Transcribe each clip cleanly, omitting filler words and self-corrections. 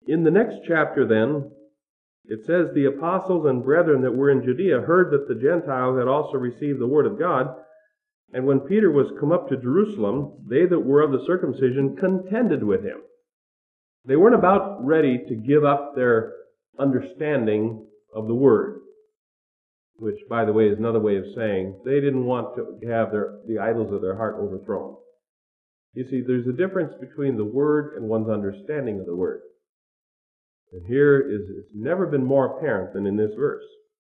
In the next chapter then, it says, the apostles and brethren that were in Judea heard that the Gentiles had also received the word of God. And when Peter was come up to Jerusalem, they that were of the circumcision contended with him. They weren't about ready to give up their understanding of the word, which, by the way, is another way of saying they didn't want to have the idols of their heart overthrown. You see, there's a difference between the word and one's understanding of the word. And here it's never been more apparent than in this verse.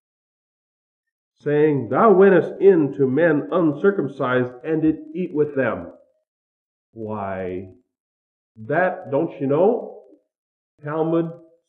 Saying, thou wentest in to men uncircumcised, and did eat with them. Why, that, don't you know, Talmud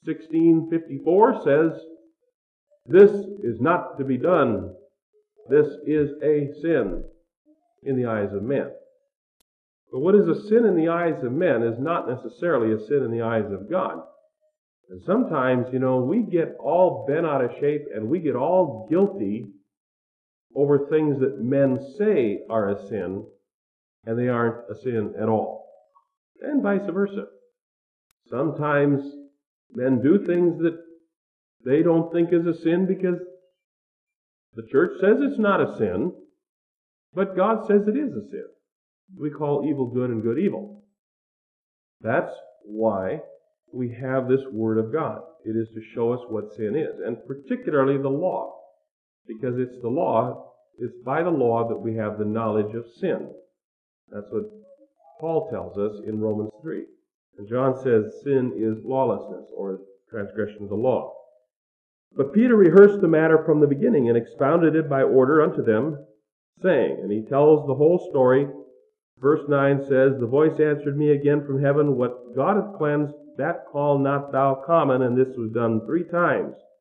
16:54 says, this is not to be done. This is a sin in the eyes of men. But what is a sin in the eyes of men is not necessarily a sin in the eyes of God. And sometimes, we get all bent out of shape and we get all guilty over things that men say are a sin, and they aren't a sin at all. And vice versa. Sometimes men do things that they don't think is a sin because the church says it's not a sin, but God says it is a sin. We call evil good and good evil. That's why we have this Word of God. It is to show us what sin is, and particularly the law, because it's by the law that we have the knowledge of sin. That's what Paul tells us in Romans 3. And John says sin is lawlessness, or transgression of the law. But Peter rehearsed the matter from the beginning and expounded it by order unto them, saying, and he tells the whole story. Verse 9 says, the voice answered me again from heaven, what God hath cleansed, that call not thou common, and this was done 3 times.